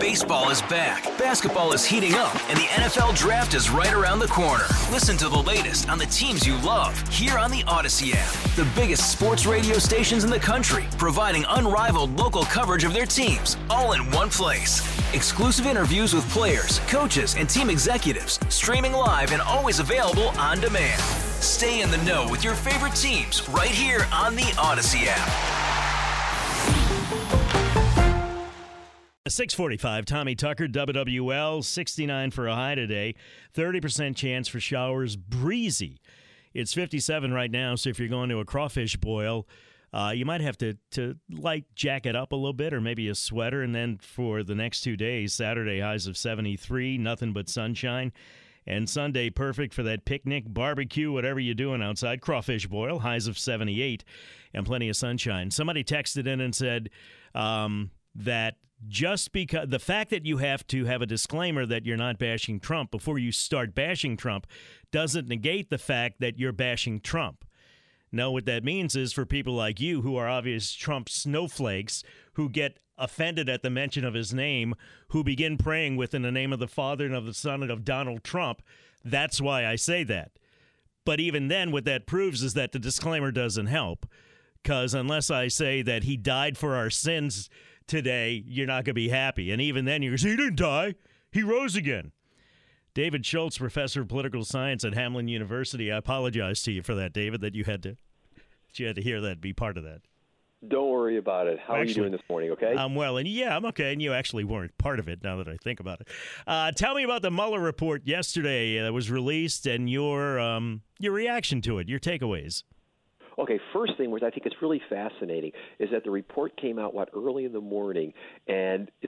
Baseball is back, basketball is heating up, and the NFL Draft is right around the corner. Listen to the latest on the teams you love here on the Odyssey app. The biggest sports radio stations in the country, providing unrivaled local coverage of their teams, all in one place. Exclusive interviews with players, coaches, and team executives, streaming live and always available on demand. Stay in the know with your favorite teams right here on the Odyssey app. 6:45, Tommy Tucker, WWL, 69 for a high today, 30% chance for showers, breezy. It's 57 right now, so if you're going to a crawfish boil, you might have to jacket up a little bit or maybe a sweater. And then for the next 2 days, Saturday highs of 73, nothing but sunshine. And Sunday, perfect for that picnic, barbecue, whatever you're doing outside, crawfish boil, highs of 78 and plenty of sunshine. Somebody texted in and said that just because the fact that you have to have a disclaimer that you're not bashing Trump before you start bashing Trump doesn't negate the fact that you're bashing Trump. No, what that means is for people like you who are obvious Trump snowflakes who get offended at the mention of his name, who begin praying within the name of the Father and of the Son and of Donald Trump, that's why I say that. But even then, what that proves is that the disclaimer doesn't help, because unless I say that he died for our sins today, you're not going to be happy. And even then, you're going to say, he didn't die. He rose again. David Schultz, professor of political science at Hamline University. I apologize to you for that, David, that you had to hear that, be part of that. Don't worry about it. How are you doing this morning, okay? I'm well, and yeah, I'm okay, and you actually weren't part of it now that I think about it. Tell me about the Mueller report yesterday that was released and your reaction to it, your takeaways. Okay, first thing, which I think is really fascinating, is that the report came out, early in the morning, and it's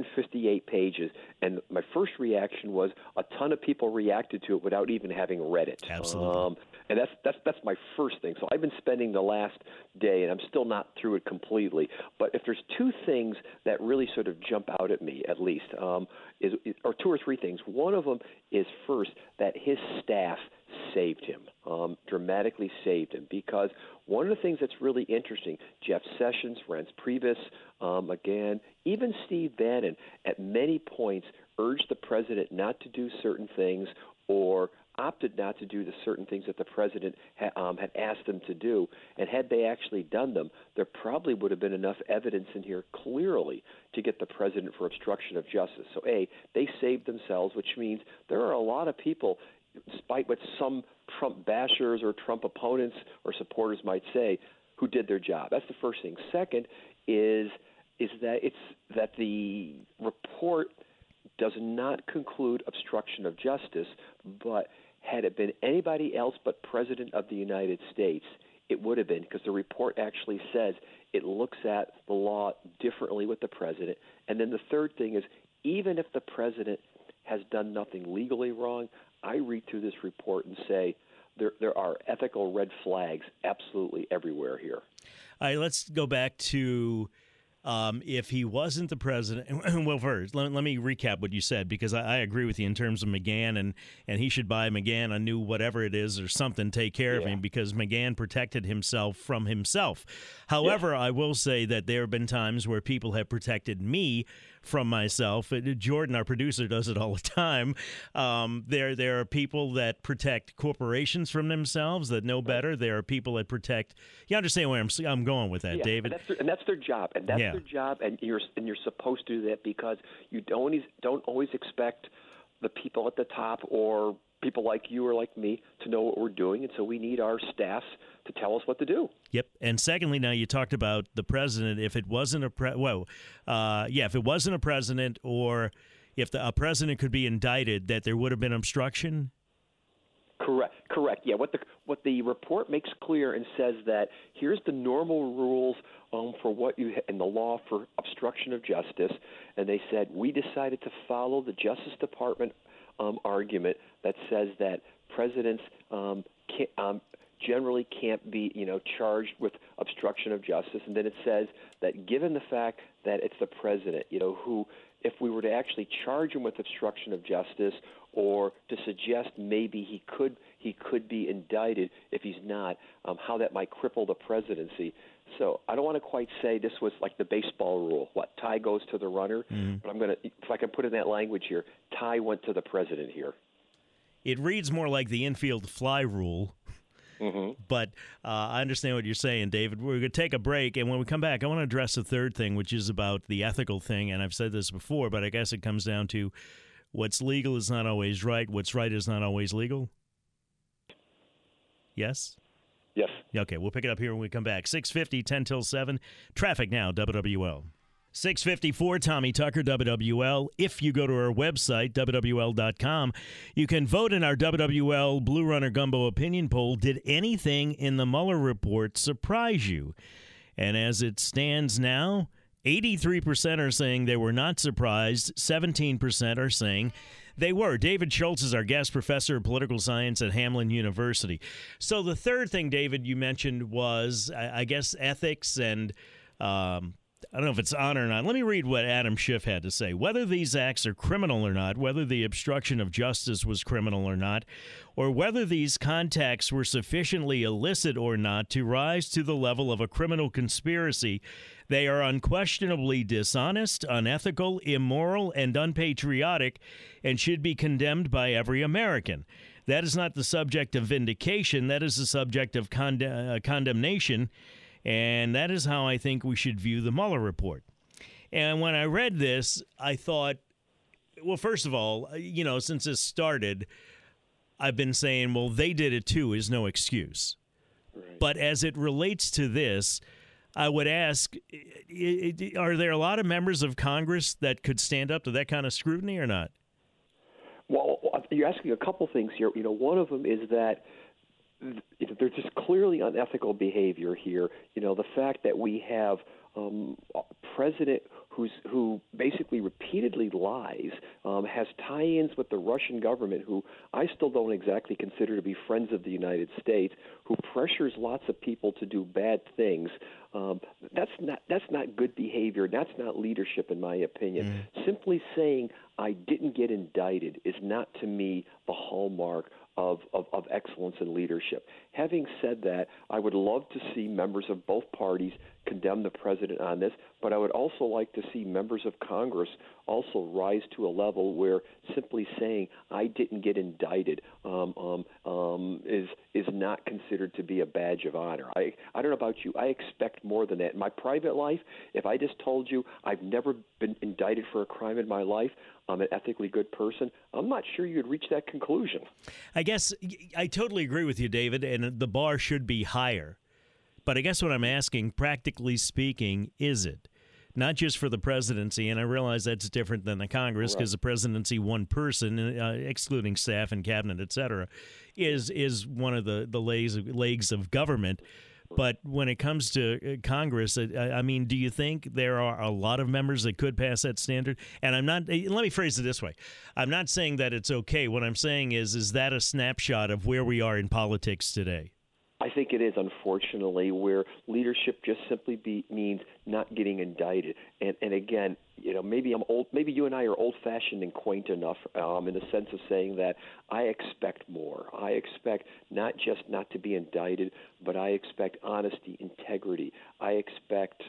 458 pages, and my first reaction was a ton of people reacted to it without even having read it. Absolutely. And that's my first thing. So I've been spending the last day, and I'm still not through it completely, but if there's two things that really sort of jump out at me, at least, or two or three things. One of them is, first, that his staff saved him, dramatically saved him, because one of the things that's really interesting, Jeff Sessions, Reince Priebus, again, even Steve Bannon, at many points urged the president not to do certain things or opted not to do the certain things that the president had asked them to do. And had they actually done them, there probably would have been enough evidence in here clearly to get the president for obstruction of justice. So, A, they saved themselves, which means there are a lot of people, despite what some Trump bashers or Trump opponents or supporters might say, who did their job. That's the first thing. Second is that the report does not conclude obstruction of justice, but had it been anybody else but President of the United States, it would have been, because the report actually says it looks at the law differently with the president. And then the third thing is, even if the president has done nothing legally wrong, I read through this report and say there are ethical red flags absolutely everywhere here. All right, let's go back to if he wasn't the president. Well, first, let me recap what you said, because I agree with you in terms of McGahn, and he should buy McGahn a new whatever it is or something, take care of him, because McGahn protected himself from himself. However, I will say that there have been times where people have protected me from myself. Jordan, our producer, does it all the time. There are people that protect corporations from themselves that know better. There are people that protect. You understand where I'm going with that, David? And that's their job. And that's their job. And you're supposed to do that, because you don't always expect the people at the top or people like you or like me to know what we're doing, and so we need our staffs to tell us what to do. Yep. And secondly, now you talked about the president. If it wasn't if it wasn't a president, or if a president could be indicted, that there would have been obstruction. Correct. Yeah. What the report makes clear and says that here's the normal rules for what you in the law for obstruction of justice, and they said we decided to follow the Justice Department argument that says that presidents generally can't be, charged with obstruction of justice. And then it says that given the fact that it's the president, who, if we were to actually charge him with obstruction of justice, or to suggest maybe he could be indicted if he's not, how that might cripple the presidency. So I don't want to quite say this was like the baseball rule. What, tie goes to the runner? But I'm going to, if I can put in that language here, tie went to the president here. It reads more like the infield fly rule. But I understand what you're saying, David. We're going to take a break, and when we come back, I want to address the third thing, which is about the ethical thing, and I've said this before, but I guess it comes down to what's legal is not always right, what's right is not always legal. Yes? Yes. Okay, we'll pick it up here when we come back. 6:50, 10 till 7. Traffic now, WWL. 6:54, Tommy Tucker, WWL. If you go to our website, WWL.com, you can vote in our WWL Blue Runner Gumbo opinion poll. Did anything in the Mueller report surprise you? And as it stands now, 83% are saying they were not surprised. 17% are saying they were. David Schultz is our guest professor of political science at Hamline University. So the third thing, David, you mentioned was, I guess, ethics and I don't know if it's honor or not. Let me read what Adam Schiff had to say. Whether these acts are criminal or not, whether the obstruction of justice was criminal or not, or whether these contacts were sufficiently illicit or not to rise to the level of a criminal conspiracy, they are unquestionably dishonest, unethical, immoral, and unpatriotic, and should be condemned by every American. That is not the subject of vindication. That is the subject of condemnation. And that is how I think we should view the Mueller report. And when I read this, I thought, well, first of all, since this started, I've been saying, well, they did it too is no excuse. Right. But as it relates to this, I would ask, are there a lot of members of Congress that could stand up to that kind of scrutiny or not? Well, you're asking a couple things here. One of them is that there's just clearly unethical behavior here. The fact that we have a president who basically repeatedly lies, has tie-ins with the Russian government, who I still don't exactly consider to be friends of the United States, who pressures lots of people to do bad things. That's not good behavior. That's not leadership, in my opinion. Simply saying I didn't get indicted is not, to me, the hallmark of excellence in leadership. Having said that, I would love to see members of both parties condemn the president on this, but I would also like to see members of Congress also rise to a level where simply saying I didn't get indicted is not considered to be a badge of honor. I don't know about you. I expect more than that. In my private life, if I just told you I've never been indicted for a crime in my life, I'm an ethically good person, I'm not sure you'd reach that conclusion. I guess I totally agree with you, David, and the bar should be higher. But I guess what I'm asking, practically speaking, is it? Not just for the presidency, and I realize that's different than the Congress because the presidency, one person, excluding staff and cabinet, et cetera, is one of the legs of government. But when it comes to Congress, I mean, do you think there are a lot of members that could pass that standard? And let me phrase it this way. I'm not saying that it's okay. What I'm saying is that a snapshot of where we are in politics today? I think it is, unfortunately, where leadership just simply means not getting indicted. And again, maybe I'm old. Maybe you and I are old-fashioned and quaint enough in the sense of saying that I expect more. I expect not just not to be indicted, but I expect honesty, integrity. I expect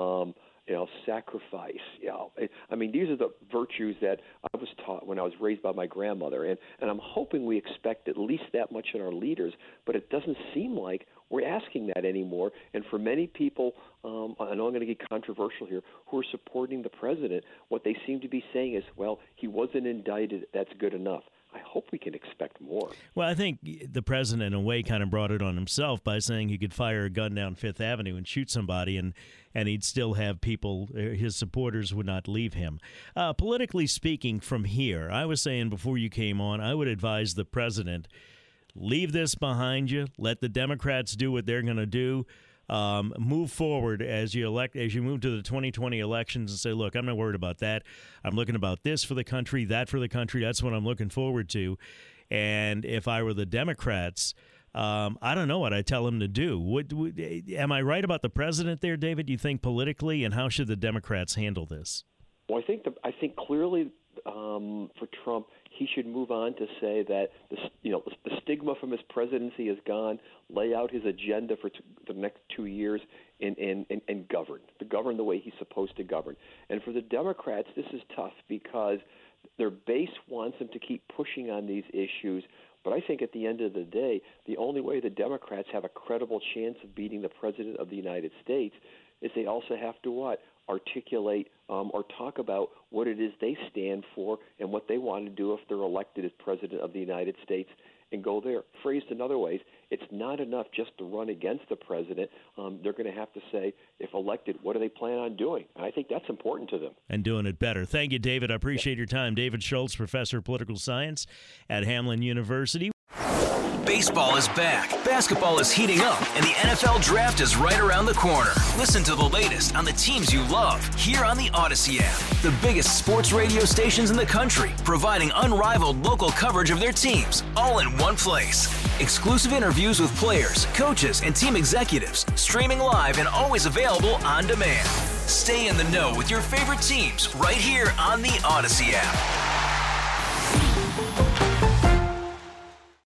sacrifice. I mean, these are the virtues that I was taught when I was raised by my grandmother, and I'm hoping we expect at least that much in our leaders, but it doesn't seem like we're asking that anymore. And for many people, I know I'm going to get controversial here, who are supporting the president, what they seem to be saying is, well, he wasn't indicted, that's good enough. I hope we can expect more. Well, I think the president, in a way, kind of brought it on himself by saying he could fire a gun down Fifth Avenue and shoot somebody, and he'd still have people, his supporters would not leave him. Politically speaking, from here, I was saying before you came on, I would advise the president, leave this behind you, let the Democrats do what they're going to do. Move forward as you move to the 2020 elections and say, look, I'm not worried about that. I'm looking about this for the country, that for the country. That's what I'm looking forward to. And if I were the Democrats, I don't know what I'd tell them to do. Am I right about the president there, David? Do you think politically, and how should the Democrats handle this? Well, I think clearly for Trump, he should move on to say that the stigma from his presidency is gone. Lay out his agenda for the next 2 years and govern the way he's supposed to govern. And for the Democrats, this is tough because their base wants them to keep pushing on these issues. But I think at the end of the day, the only way the Democrats have a credible chance of beating the President of the United States is they also have to articulate or talk about what it is they stand for and what they want to do if they're elected as President of the United States and go there. Phrased in other ways, it's not enough just to run against the president. They're going to have to say, if elected, what do they plan on doing? And I think that's important to them. And doing it better. Thank you, David. I appreciate your time. David Schultz, professor of political science at Hamline University. Baseball is back, basketball is heating up, and the NFL Draft is right around the corner. Listen to the latest on the teams you love here on the Odyssey app. The biggest sports radio stations in the country, providing unrivaled local coverage of their teams, all in one place. Exclusive interviews with players, coaches, and team executives, streaming live and always available on demand. Stay in the know with your favorite teams right here on the Odyssey app.